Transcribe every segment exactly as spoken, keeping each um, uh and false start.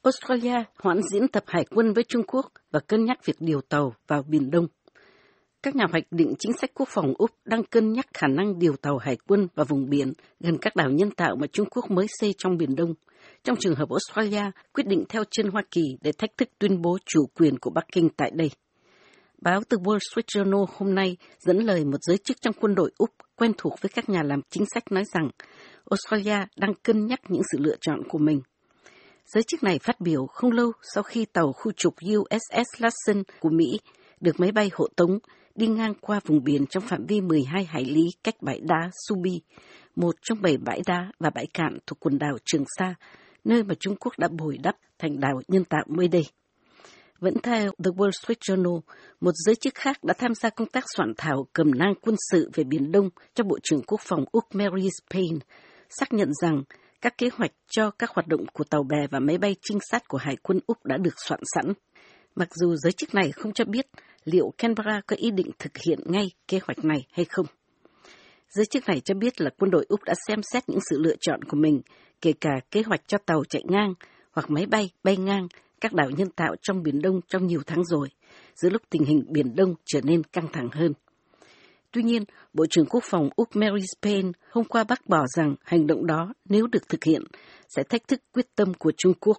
Australia hoãn diễn tập hải quân với Trung Quốc và cân nhắc việc điều tàu vào Biển Đông. Các nhà hoạch định chính sách quốc phòng Úc đang cân nhắc khả năng điều tàu hải quân vào vùng biển gần các đảo nhân tạo mà Trung Quốc mới xây trong Biển Đông. Trong trường hợp Australia quyết định theo chân Hoa Kỳ để thách thức tuyên bố chủ quyền của Bắc Kinh tại đây. Báo The Wall Street Journal hôm nay dẫn lời một giới chức trong quân đội Úc quen thuộc với các nhà làm chính sách nói rằng Australia đang cân nhắc những sự lựa chọn của mình. Giới chức này phát biểu không lâu sau khi tàu khu trục u ét ét Lassen của Mỹ được máy bay hộ tống đi ngang qua vùng biển trong phạm vi mười hai hải lý cách bãi đá Subi, một trong bảy bãi đá và bãi cạn thuộc quần đảo Trường Sa, nơi mà Trung Quốc đã bồi đắp thành đảo nhân tạo mới đây. Vẫn theo The Wall Street Journal, một giới chức khác đã tham gia công tác soạn thảo cẩm nang quân sự về Biển Đông cho Bộ trưởng Quốc phòng Úc Mary Payne, xác nhận rằng các kế hoạch cho các hoạt động của tàu bè và máy bay trinh sát của Hải quân Úc đã được soạn sẵn. Mặc dù giới chức này không cho biết liệu Canberra có ý định thực hiện ngay kế hoạch này hay không. Giới chức này cho biết là quân đội Úc đã xem xét những sự lựa chọn của mình, kể cả kế hoạch cho tàu chạy ngang hoặc máy bay bay ngang các đảo nhân tạo trong Biển Đông trong nhiều tháng rồi, giữa lúc tình hình Biển Đông trở nên căng thẳng hơn. Tuy nhiên, Bộ trưởng Quốc phòng Úc Mary Payne hôm qua bác bỏ rằng hành động đó, nếu được thực hiện, sẽ thách thức quyết tâm của Trung Quốc.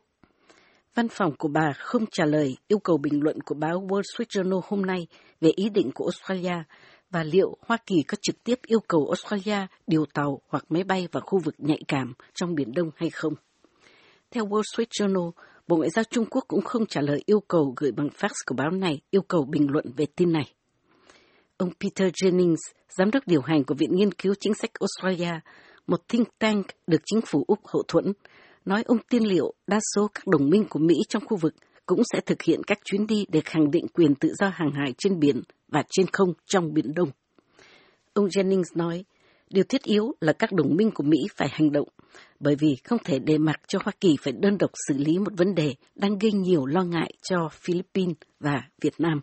Văn phòng của bà không trả lời yêu cầu bình luận của báo Wall Street Journal hôm nay về ý định của Australia và liệu Hoa Kỳ có trực tiếp yêu cầu Australia điều tàu hoặc máy bay vào khu vực nhạy cảm trong Biển Đông hay không. Theo Wall Street Journal, Bộ Ngoại giao Trung Quốc cũng không trả lời yêu cầu gửi bằng fax của báo này yêu cầu bình luận về tin này. Ông Peter Jennings, giám đốc điều hành của Viện Nghiên cứu Chính sách Australia, một think tank được chính phủ Úc hậu thuẫn, nói ông tin liệu đa số các đồng minh của Mỹ trong khu vực cũng sẽ thực hiện các chuyến đi để khẳng định quyền tự do hàng hải trên biển và trên không trong Biển Đông. Ông Jennings nói, điều thiết yếu là các đồng minh của Mỹ phải hành động, bởi vì không thể để mặc cho Hoa Kỳ phải đơn độc xử lý một vấn đề đang gây nhiều lo ngại cho Philippines và Việt Nam.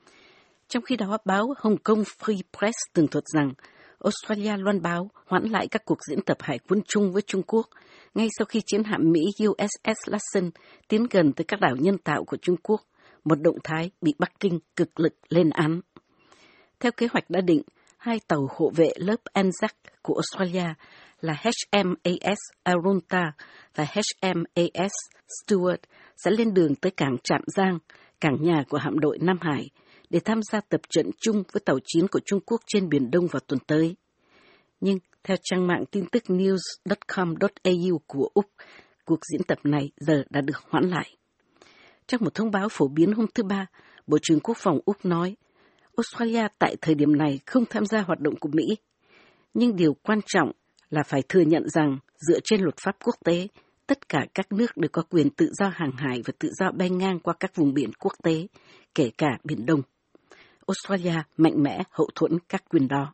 Trong khi đó, báo Hong Kong Free Press tường thuật rằng Australia loan báo hoãn lại các cuộc diễn tập hải quân chung với Trung Quốc ngay sau khi chiến hạm Mỹ u ét ét Lassen tiến gần tới các đảo nhân tạo của Trung Quốc, một động thái bị Bắc Kinh cực lực lên án. Theo kế hoạch đã định, hai tàu hộ vệ lớp Anzac của Australia là hát em a ét Arunta và hát em a ét Stuart sẽ lên đường tới cảng Trạm Giang, cảng nhà của hạm đội Nam Hải, để tham gia tập trận chung với tàu chiến của Trung Quốc trên Biển Đông vào tuần tới. Nhưng, theo trang mạng tin tức news chấm com chấm a u của Úc, cuộc diễn tập này giờ đã được hoãn lại. Trong một thông báo phổ biến hôm thứ Ba, Bộ trưởng Quốc phòng Úc nói, Australia tại thời điểm này không tham gia hoạt động của Mỹ. Nhưng điều quan trọng là phải thừa nhận rằng, dựa trên luật pháp quốc tế, tất cả các nước đều có quyền tự do hàng hải và tự do bay ngang qua các vùng biển quốc tế, kể cả Biển Đông. Australia mạnh mẽ hậu thuẫn các quyền đó.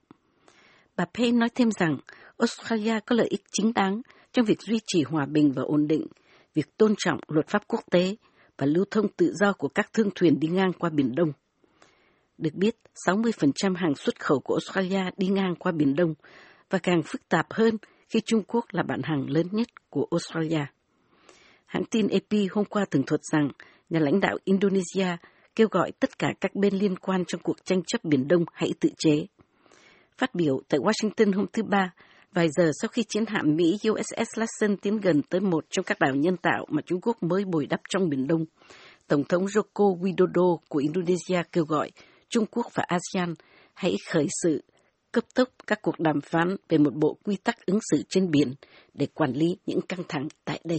Bà Payne nói thêm rằng Australia có lợi ích chính đáng trong việc duy trì hòa bình và ổn định, việc tôn trọng luật pháp quốc tế và lưu thông tự do của các thương thuyền đi ngang qua Biển Đông. Được biết, sáu mươi phần trăm hàng xuất khẩu của Australia đi ngang qua Biển Đông và càng phức tạp hơn khi Trung Quốc là bạn hàng lớn nhất của Australia. Hãng tin a pê hôm qua tường thuật rằng nhà lãnh đạo Indonesia kêu gọi tất cả các bên liên quan trong cuộc tranh chấp Biển Đông hãy tự chế. Phát biểu tại Washington hôm thứ Ba, vài giờ sau khi chiến hạm Mỹ u ét ét Lassen tiến gần tới một trong các đảo nhân tạo mà Trung Quốc mới bồi đắp trong Biển Đông, Tổng thống Joko Widodo của Indonesia kêu gọi Trung Quốc và a sê an hãy khởi sự cấp tốc các cuộc đàm phán về một bộ quy tắc ứng xử trên biển để quản lý những căng thẳng tại đây.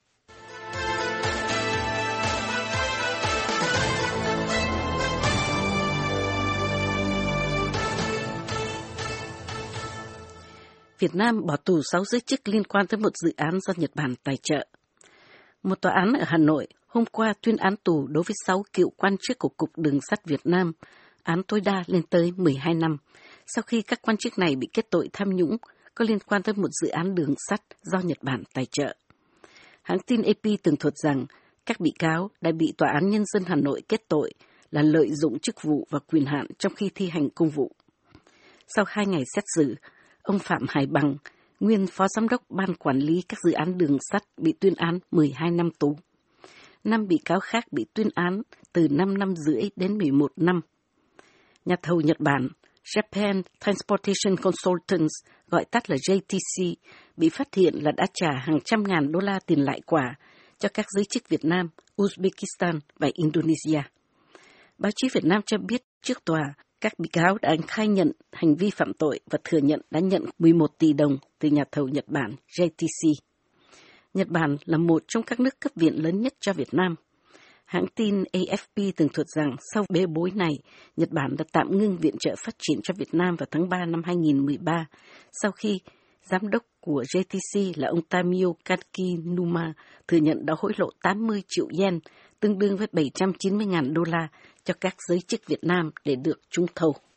Việt Nam bỏ tù sáu giới chức liên quan tới một dự án do Nhật Bản tài trợ. Một tòa án ở Hà Nội hôm qua tuyên án tù đối với sáu cựu quan chức của Cục Đường sắt Việt Nam, án tối đa lên tới mười hai năm, sau khi các quan chức này bị kết tội tham nhũng có liên quan tới một dự án đường sắt do Nhật Bản tài trợ. Hãng tin a pê tường thuật rằng các bị cáo đã bị Tòa án Nhân dân Hà Nội kết tội là lợi dụng chức vụ và quyền hạn trong khi thi hành công vụ. Sau hai ngày xét xử, ông Phạm Hải Bằng, nguyên Phó Giám đốc Ban Quản lý các dự án đường sắt bị tuyên án mười hai năm tù. Năm bị cáo khác bị tuyên án từ năm năm rưỡi đến mười một năm. Nhà thầu Nhật Bản Japan Transportation Consultants, gọi tắt là J T C, bị phát hiện là đã trả hàng trăm ngàn đô la tiền lại quả cho các giới chức Việt Nam, Uzbekistan và Indonesia. Báo chí Việt Nam cho biết trước tòa, các bị cáo đã khai nhận hành vi phạm tội và thừa nhận đã nhận mười một tỷ đồng từ nhà thầu Nhật Bản J T C. Nhật Bản là một trong các nước cấp viện lớn nhất cho Việt Nam. Hãng tin A F P tường thuật rằng sau bê bối này, Nhật Bản đã tạm ngưng viện trợ phát triển cho Việt Nam vào tháng ba năm hai nghìn không trăm mười ba, sau khi giám đốc của J T C là ông Tamio Kakinuma thừa nhận đã hối lộ tám mươi triệu yen, tương đương với bảy trăm chín mươi nghìn đô la cho các giới chức Việt Nam để được trúng thầu.